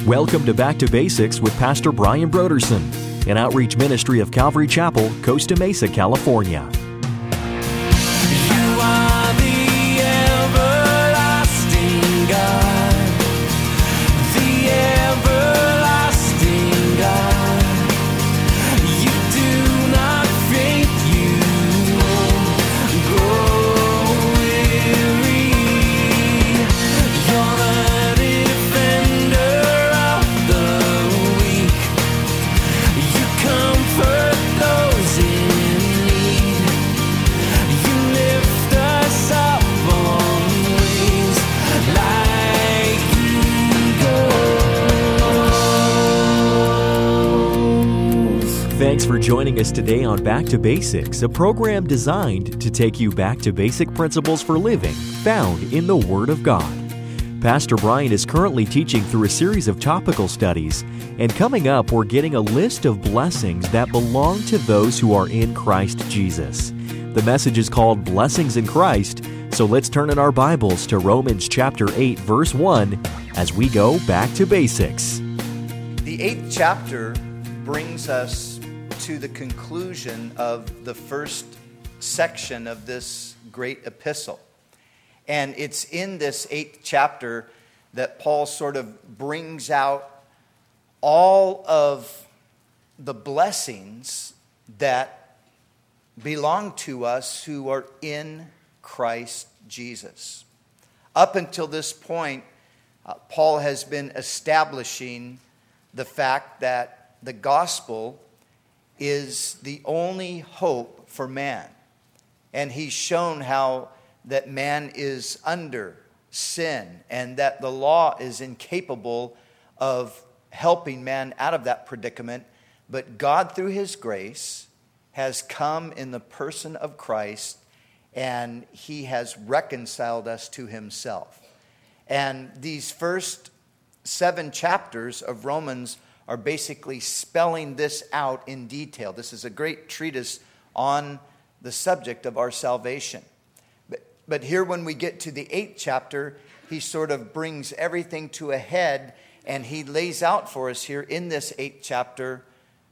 Welcome to Back to Basics with Pastor Brian Broderson, an outreach ministry of Calvary Chapel, Costa Mesa, California. You are the everlasting God, the everlasting God. You do not faint, you won't grow weary. You're the defender of the weak. You comfort those in need. You lift us up on wings like eagles. Thanks for joining us today on Back to Basics, a program designed to take you back to basic principles for living found in the Word of God. Pastor Brian is currently teaching through a series of topical studies, and coming up, we're getting a list of blessings that belong to those who are in Christ Jesus. The message is called Blessings in Christ, so let's turn in our Bibles to Romans chapter 8, verse 1, as we go back to basics. The 8th chapter brings us to the conclusion of the first section of this great epistle. And it's in this 8th chapter that Paul sort of brings out all of the blessings that belong to us who are in Christ Jesus. Up until this point, Paul has been establishing the fact that the gospel is the only hope for man. And he's shown how that man is under sin and that the law is incapable of helping man out of that predicament. But God, through his grace, has come in the person of Christ, and he has reconciled us to himself. And these first 7 chapters of Romans are basically spelling this out in detail. This is a great treatise on the subject of our salvation. But here when we get to the 8th chapter, he sort of brings everything to a head, and he lays out for us here in this 8th chapter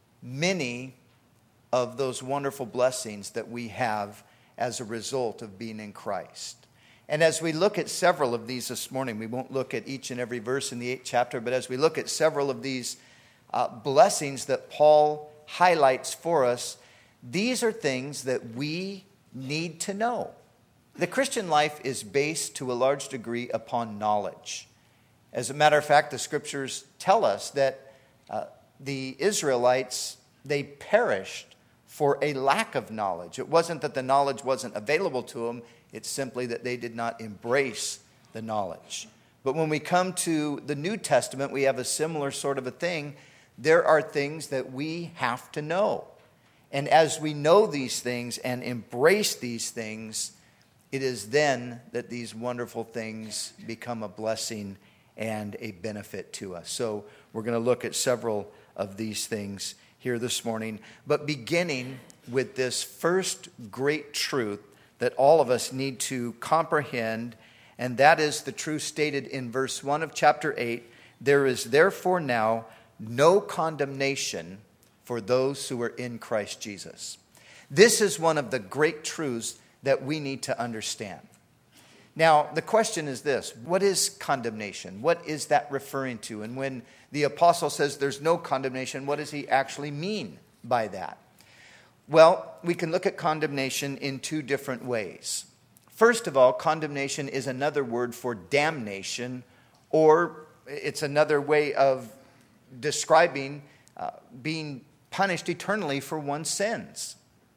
many of those wonderful blessings that we have as a result of being in Christ. And as we look at several of these this morning, we won't look at each and every verse in the 8th chapter, but as we look at several of these blessings that Paul highlights for us, these are things that we need to know. The Christian life is based to a large degree upon knowledge. As a matter of fact, the scriptures tell us that the Israelites, they perished for a lack of knowledge. It wasn't that the knowledge wasn't available to them, it's simply that they did not embrace the knowledge. But when we come to the New Testament, we have a similar sort of a thing. There are things that we have to know. And as we know these things and embrace these things, it is then that these wonderful things become a blessing and a benefit to us. So we're going to look at several of these things here this morning, but beginning with this first great truth that all of us need to comprehend, and that is the truth stated in verse 1 of chapter 8. There is therefore now no condemnation for those who are in Christ Jesus. This is one of the great truths that we need to understand. Now, the question is this: what is condemnation? What is that referring to? And when the apostle says there's no condemnation, what does he actually mean by that? Well, we can look at condemnation in 2 different ways. First of all, condemnation is another word for damnation, or it's another way of describing being punished eternally for one's sins.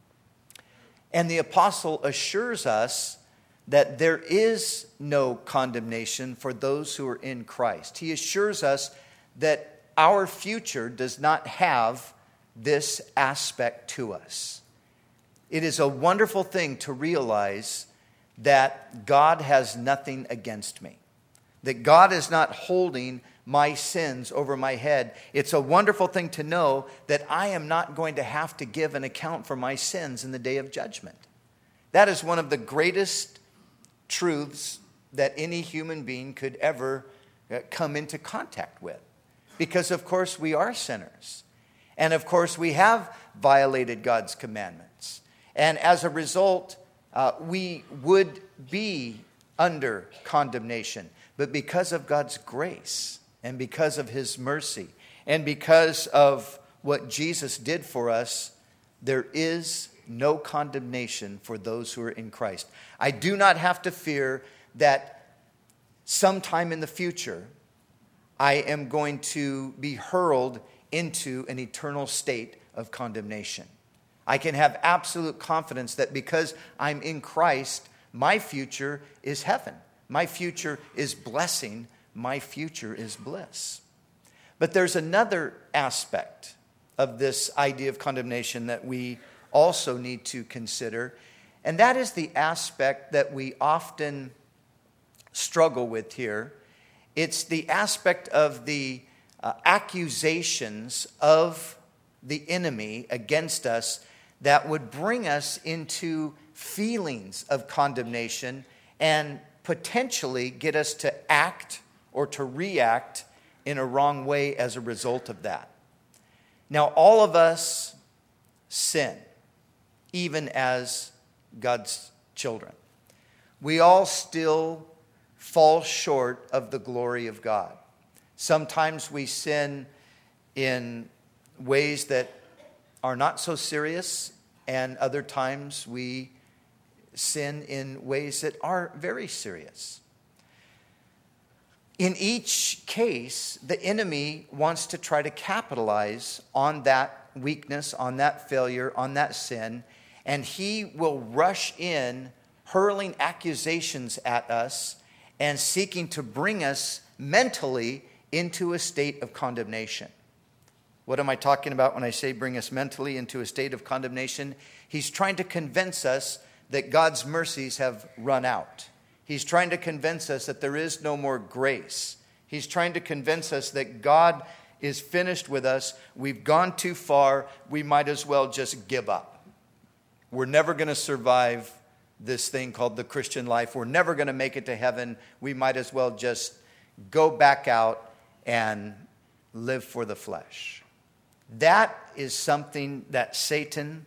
And the apostle assures us that there is no condemnation for those who are in Christ. He assures us that our future does not have this aspect to us. It is a wonderful thing to realize that God has nothing against me, that God is not holding my sins over my head. It's a wonderful thing to know that I am not going to have to give an account for my sins in the day of judgment. That is one of the greatest truths that any human being could ever come into contact with. because, of course, we are sinners. And, of course, we have violated God's commandments. And as a result, we would be under condemnation. But because of God's grace and because of his mercy and because of what Jesus did for us, there is no condemnation for those who are in Christ. I do not have to fear that sometime in the future, I am going to be hurled into an eternal state of condemnation. I can have absolute confidence that because I'm in Christ, my future is heaven. My future is blessing. My future is bliss. But there's another aspect of this idea of condemnation that we also need to consider, and that is the aspect that we often struggle with here. It's the aspect of the accusations of the enemy against us that would bring us into feelings of condemnation and potentially get us to act or to react in a wrong way as a result of that. Now, all of us sin, even as God's children. We all still fall short of the glory of God. Sometimes we sin in ways that are not so serious, and other times we sin in ways that are very serious. In each case, the enemy wants to try to capitalize on that weakness, on that failure, on that sin, and he will rush in, hurling accusations at us and seeking to bring us mentally into a state of condemnation. What am I talking about when I say bring us mentally into a state of condemnation? He's trying to convince us that God's mercies have run out. He's trying to convince us that there is no more grace. He's trying to convince us that God is finished with us. We've gone too far. We might as well just give up. We're never going to survive this thing called the Christian life. We're never going to make it to heaven. We might as well just go back out and live for the flesh. That is something that Satan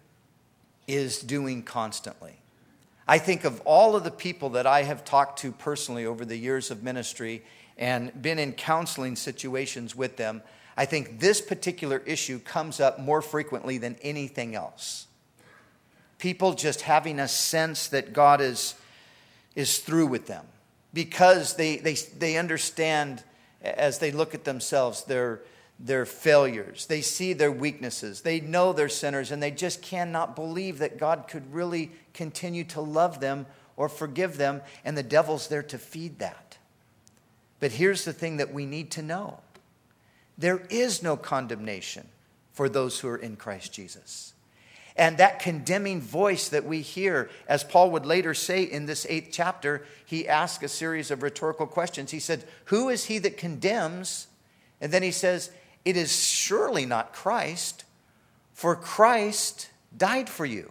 is doing constantly. I think of all of the people that I have talked to personally over the years of ministry and been in counseling situations with them, I think this particular issue comes up more frequently than anything else. People just having a sense that God is through with them because they understand as they look at themselves their failures. They see their weaknesses. They know they're sinners, and they just cannot believe that God could really continue to love them or forgive them, and the devil's there to feed that. But here's the thing that we need to know. There is no condemnation for those who are in Christ Jesus. And that condemning voice that we hear, as Paul would later say in this 8th chapter, he asked a series of rhetorical questions. He said, "Who is he that condemns?" And then he says, "It is surely not Christ, for Christ died for you.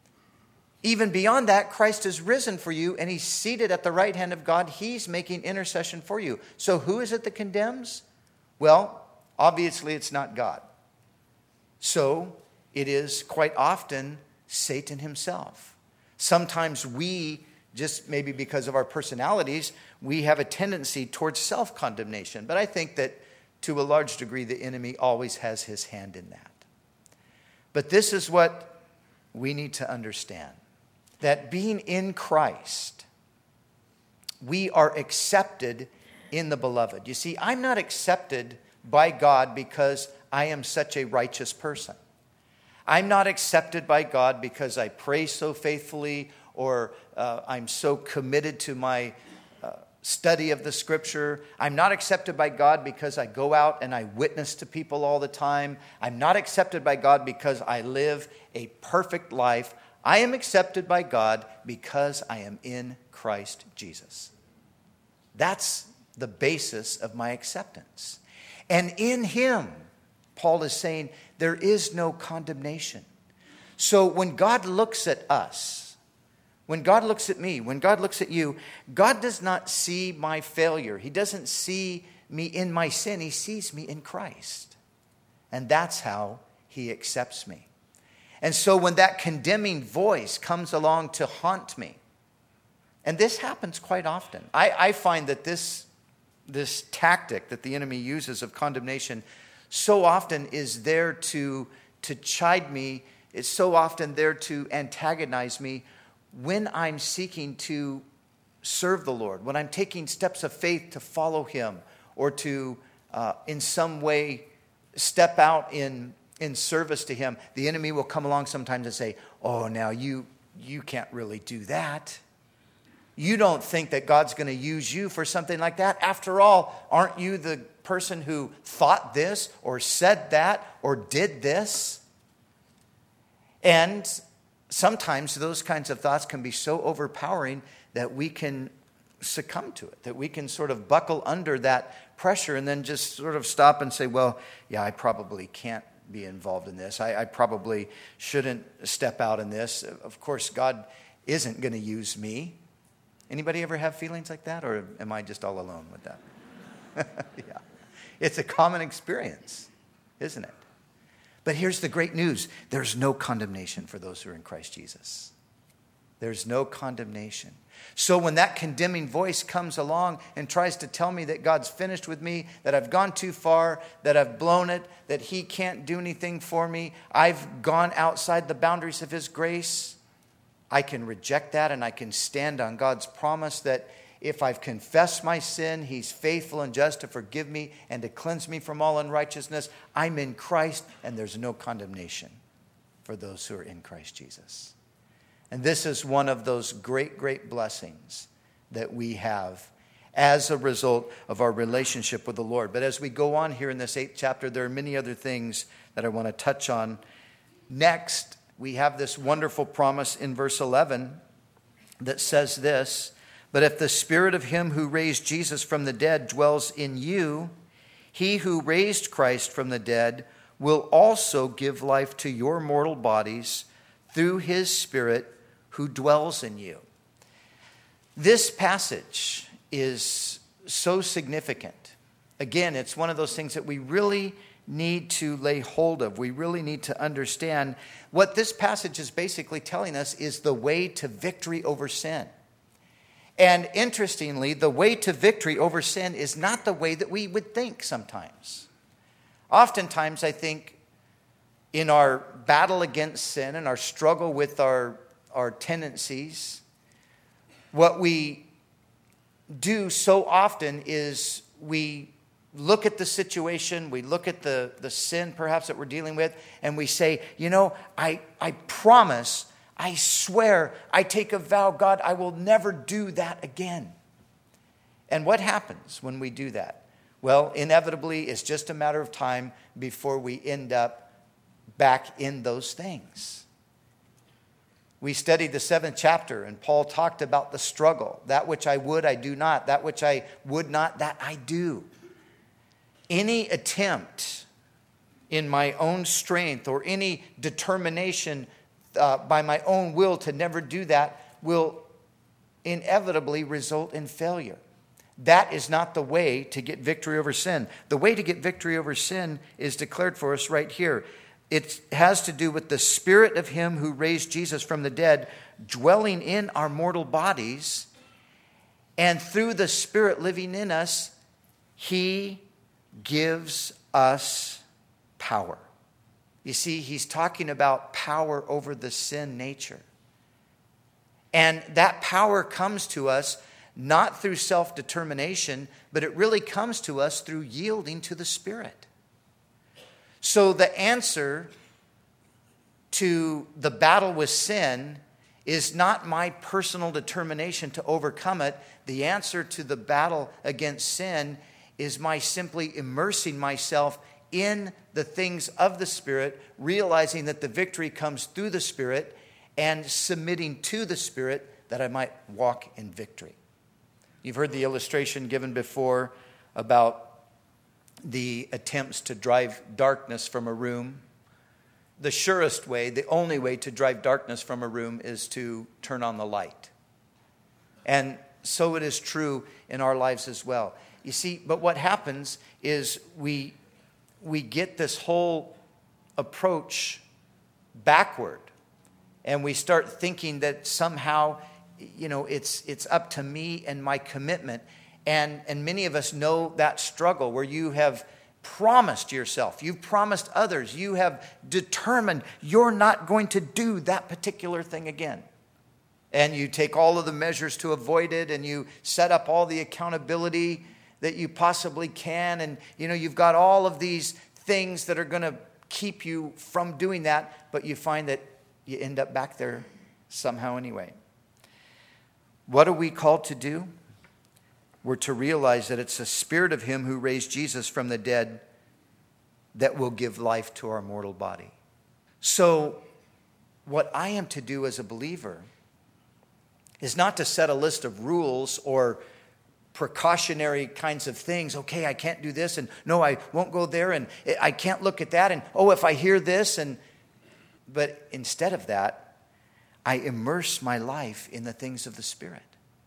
Even beyond that, Christ has risen for you, and he's seated at the right hand of God. He's making intercession for you." So who is it that condemns? Well, obviously it's not God. So it is quite often Satan himself. Sometimes we, just maybe because of our personalities, we have a tendency towards self-condemnation. But I think that to a large degree, the enemy always has his hand in that. But this is what we need to understand. That being in Christ, we are accepted in the beloved. You see, I'm not accepted by God because I am such a righteous person. I'm not accepted by God because I pray so faithfully or I'm so committed to my study of the Scripture. I'm not accepted by God because I go out and I witness to people all the time. I'm not accepted by God because I live a perfect life. I am accepted by God because I am in Christ Jesus. That's the basis of my acceptance. And in him, Paul is saying, there is no condemnation. So when God looks at us, when God looks at me, when God looks at you, God does not see my failure. He doesn't see me in my sin. He sees me in Christ. And that's how he accepts me. And so when that condemning voice comes along to haunt me, and this happens quite often. I find that this tactic that the enemy uses of condemnation so often is there to chide me. It's so often there to antagonize me when I'm seeking to serve the Lord, when I'm taking steps of faith to follow him, or to in some way step out in service to him. The enemy will come along sometimes and say, oh, now you can't really do that. You don't think that God's going to use you for something like that? After all, aren't you the person who thought this or said that or did this? And sometimes those kinds of thoughts can be so overpowering that we can succumb to it, that we can sort of buckle under that pressure and then just sort of stop and say, well, yeah, I probably can't be involved in this. I probably shouldn't step out in this. Of course, God isn't going to use me. Anybody ever have feelings like that, or am I just all alone with that? Yeah. It's a common experience, isn't it? But here's the great news. There's no condemnation for those who are in Christ Jesus. There's no condemnation. So when that condemning voice comes along and tries to tell me that God's finished with me, that I've gone too far, that I've blown it, that he can't do anything for me, I've gone outside the boundaries of his grace, I can reject that and I can stand on God's promise that if I've confessed my sin, he's faithful and just to forgive me and to cleanse me from all unrighteousness. I'm in Christ, and there's no condemnation for those who are in Christ Jesus. And this is one of those great, great blessings that we have as a result of our relationship with the Lord. But as we go on here in this 8th chapter, there are many other things that I want to touch on. Next, we have this wonderful promise in verse 11 that says this, but if the spirit of him who raised Jesus from the dead dwells in you, he who raised Christ from the dead will also give life to your mortal bodies through his Spirit who dwells in you. This passage is so significant. Again, it's one of those things that we really need to lay hold of. We really need to understand what this passage is basically telling us is the way to victory over sin. And interestingly, the way to victory over sin is not the way that we would think sometimes. Oftentimes, I think, in our battle against sin and our struggle with our tendencies, what we do so often is we look at the situation, we look at the sin perhaps that we're dealing with, and we say, you know, I promise, I swear, I take a vow, God, I will never do that again. And what happens when we do that? Well, inevitably, it's just a matter of time before we end up back in those things. We studied the 7th chapter, and Paul talked about the struggle. That which I would, I do not. That which I would not, that I do. Any attempt in my own strength or any determination by my own will to never do that will inevitably result in failure. That is not the way to get victory over sin. The way to get victory over sin is declared for us right here. It has to do with the Spirit of him who raised Jesus from the dead dwelling in our mortal bodies, and through the Spirit living in us, he gives us power. You see, he's talking about power over the sin nature. And that power comes to us not through self-determination, but it really comes to us through yielding to the Spirit. So the answer to the battle with sin is not my personal determination to overcome it. The answer to the battle against sin is my simply immersing myself in the things of the Spirit, realizing that the victory comes through the Spirit, and submitting to the Spirit that I might walk in victory. You've heard the illustration given before about the attempts to drive darkness from a room. The surest way, the only way to drive darkness from a room is to turn on the light. And so it is true in our lives as well. you see, but what happens is we get this whole approach backward. And we start thinking that somehow, it's up to me and my commitment. And many of us know that struggle where you have promised yourself, you've promised others, you have determined you're not going to do that particular thing again. And you take all of the measures to avoid it, and you set up all the accountability that you possibly can. And, you've got all of these things that are going to keep you from doing that, but you find that you end up back there somehow anyway. What are we called to do? We're to realize that it's the Spirit of Him who raised Jesus from the dead that will give life to our mortal body. So what I am to do as a believer is not to set a list of rules or precautionary kinds of things. Okay, I can't do this, and no, I won't go there, and I can't look at that, and if I hear this, but instead of that, I immerse my life in the things of the Spirit.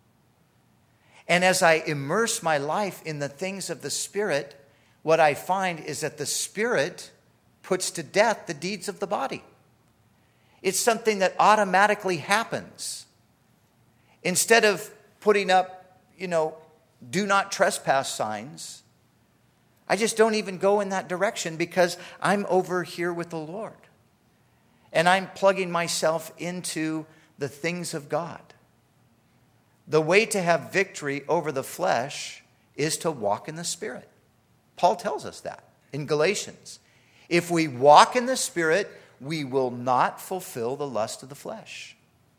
And as I immerse my life in the things of the Spirit, what I find is that the Spirit puts to death the deeds of the body. It's something that automatically happens. Instead of putting up, do not trespass signs, I just don't even go in that direction because I'm over here with the Lord. And I'm plugging myself into the things of God. The way to have victory over the flesh is to walk in the Spirit. Paul tells us that in Galatians. If we walk in the Spirit, we will not fulfill the lust of the flesh.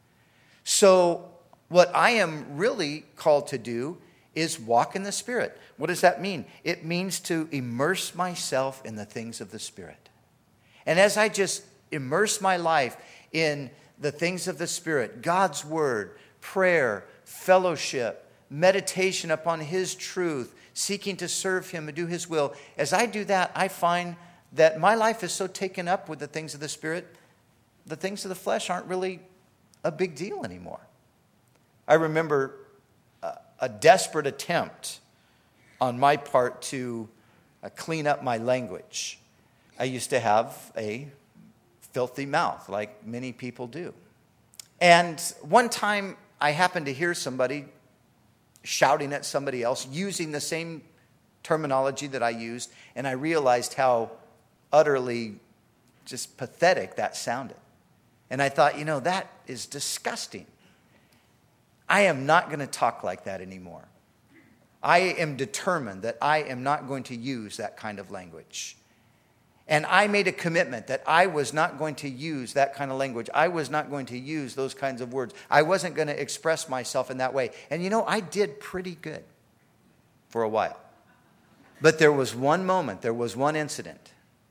So what I am really called to do is walk in the Spirit. What does that mean? It means to immerse myself in the things of the Spirit. And as I just immerse my life in the things of the Spirit, God's Word, prayer, fellowship, meditation upon His truth, seeking to serve Him and do His will. As I do that, I find that my life is so taken up with the things of the Spirit, the things of the flesh aren't really a big deal anymore. I remember a desperate attempt on my part to clean up my language. I used to have a filthy mouth, like many people do. And one time I happened to hear somebody shouting at somebody else using the same terminology that I used, and I realized how utterly just pathetic that sounded. And I thought, that is disgusting. I am not going to talk like that anymore. I am determined that I am not going to use that kind of language. And I made a commitment that I was not going to use that kind of language. I was not going to use those kinds of words. I wasn't going to express myself in that way. And I did pretty good for a while. But there was one moment, there was one incident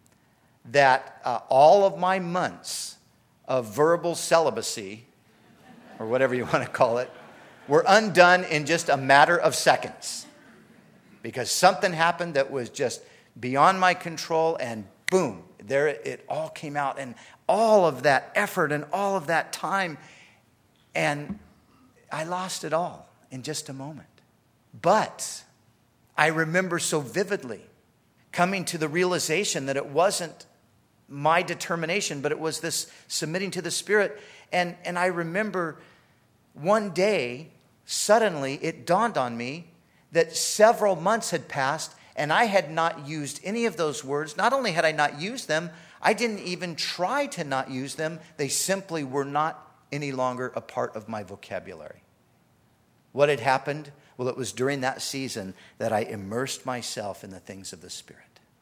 that all of my months of verbal celibacy, or whatever you want to call it, were undone in just a matter of seconds. Because something happened that was just beyond my control, and boom, there it all came out. And all of that effort and all of that time, and I lost it all in just a moment. But I remember so vividly coming to the realization that it wasn't my determination, but it was this submitting to the Spirit. And I remember one day, suddenly it dawned on me that several months had passed and I had not used any of those words. Not only had I not used them, I didn't even try to not use them. They simply were not any longer a part of my vocabulary. What had happened? Well, it was during that season that I immersed myself in the things of the Spirit.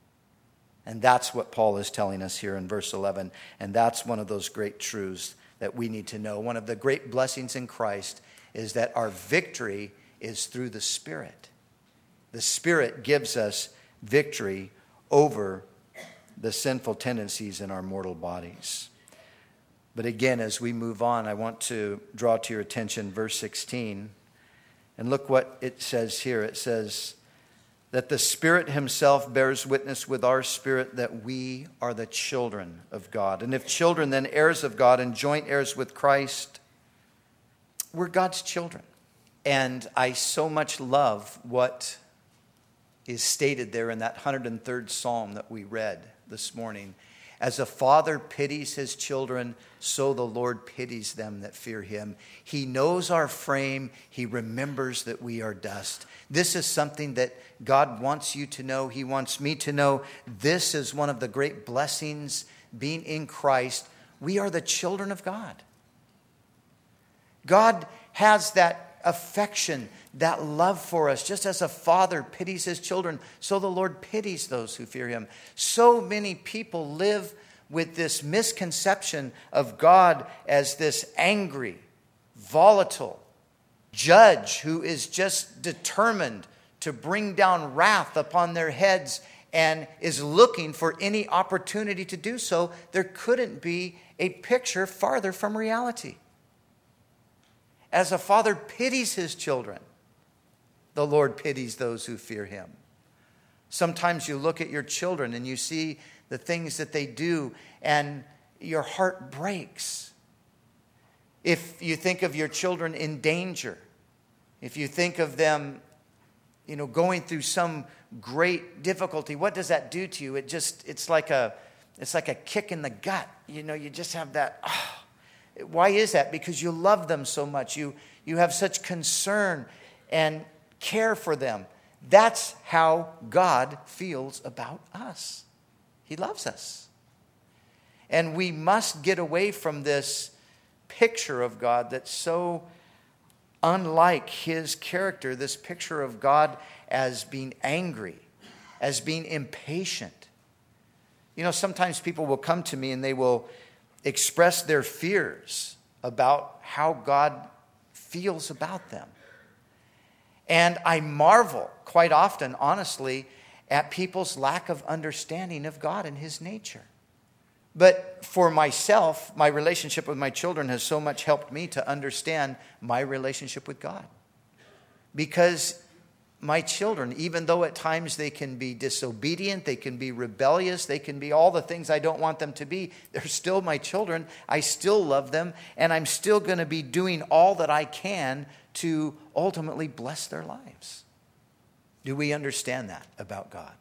And that's what Paul is telling us here in verse 11. And that's one of those great truths that we need to know. One of the great blessings in Christ is that our victory is through the Spirit. The Spirit gives us victory over the sinful tendencies in our mortal bodies. But again, as we move on, I want to draw to your attention verse 16. And look what it says here. It says that the Spirit Himself bears witness with our spirit that we are the children of God. And if children, then heirs of God and joint heirs with Christ. We're God's children. And I so much love what is stated there in that 103rd Psalm that we read this morning. As a father pities his children, so the Lord pities them that fear him. He knows our frame. He remembers that we are dust. This is something that God wants you to know. He wants me to know. This is one of the great blessings being in Christ. We are the children of God. God has that affection, that love for us. Just as a father pities his children, so the Lord pities those who fear him. So many people live with this misconception of God as this angry, volatile judge who is just determined to bring down wrath upon their heads and is looking for any opportunity to do so. There couldn't be a picture farther from reality. As a father pities his children, the Lord pities those who fear him. Sometimes you look at your children and you see the things that they do and your heart breaks. If you think of your children in danger, if you think of them, going through some great difficulty, what does that do to you? It's like a kick in the gut. You just have that, Why is that? Because you love them so much. You have such concern and care for them. That's how God feels about us. He loves us. And we must get away from this picture of God that's so unlike his character, this picture of God as being angry, as being impatient. Sometimes people will come to me and they will express their fears about how God feels about them. And I marvel quite often, honestly, at people's lack of understanding of God and his nature. But for myself, my relationship with my children has so much helped me to understand my relationship with God. Because my children, even though at times they can be disobedient, they can be rebellious, they can be all the things I don't want them to be, they're still my children. I still love them, and I'm still going to be doing all that I can to ultimately bless their lives. Do we understand that about God?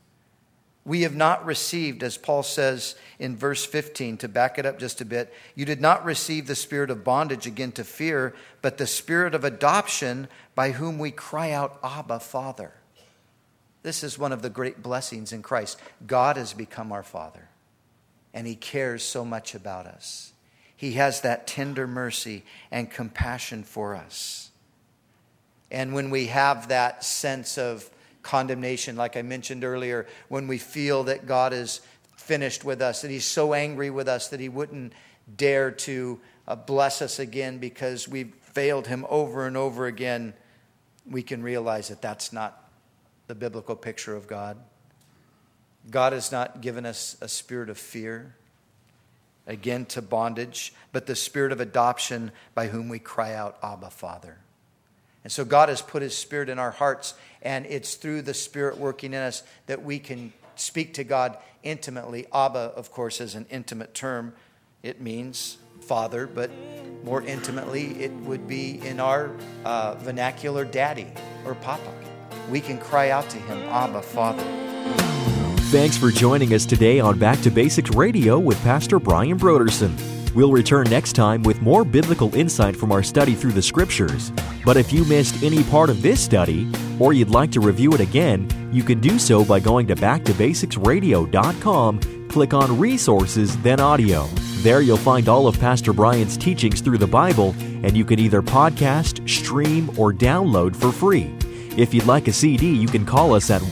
We have not received, as Paul says in verse 15, to back it up just a bit, you did not receive the spirit of bondage again to fear, but the spirit of adoption by whom we cry out, Abba, Father. This is one of the great blessings in Christ. God has become our Father, and he cares so much about us. He has that tender mercy and compassion for us. And when we have that sense of condemnation, like I mentioned earlier, when we feel that God is finished with us, that he's so angry with us that he wouldn't dare to bless us again because we've failed him over and over again, we can realize that that's not the biblical picture of God. God has not given us a spirit of fear, again to bondage, but the spirit of adoption by whom we cry out, Abba, Father. And so God has put his spirit in our hearts, and it's through the spirit working in us that we can speak to God intimately. Abba, of course, is an intimate term. It means father, but more intimately, it would be in our vernacular, daddy or papa. We can cry out to him, Abba, Father. Thanks for joining us today on Back to Basics Radio with Pastor Brian Broderson. We'll return next time with more biblical insight from our study through the Scriptures. But if you missed any part of this study, or you'd like to review it again, you can do so by going to backtobasicsradio.com, click on Resources, then Audio. There you'll find all of Pastor Brian's teachings through the Bible, and you can either podcast, stream, or download for free. If you'd like a CD, you can call us at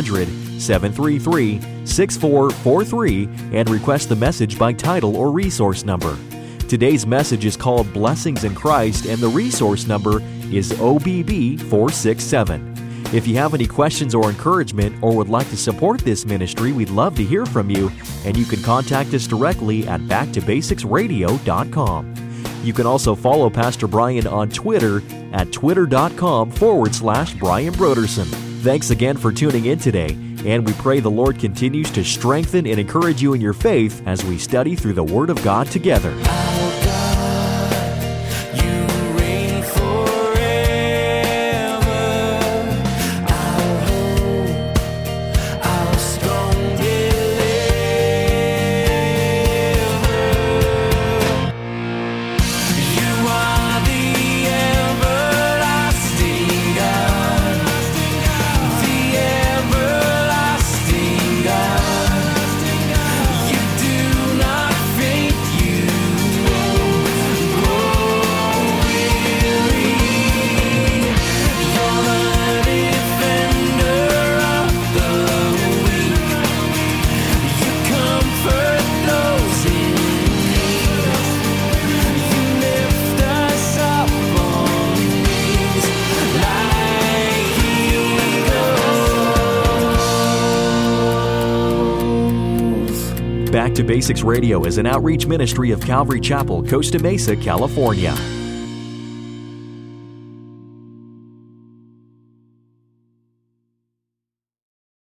1-800-733-6443 and request the message by title or resource number. Today's message is called Blessings in Christ, and the resource number is OBB 467. If you have any questions or encouragement or would like to support this ministry, we'd love to hear from you, and you can contact us directly at backtobasicsradio.com. You can also follow Pastor Brian on Twitter at twitter.com/Brian Broderson. Thanks again for tuning in today, and we pray the Lord continues to strengthen and encourage you in your faith as we study through the Word of God together. Forever, I'll hold Back to Basics Radio is an outreach ministry of Calvary Chapel, Costa Mesa, California.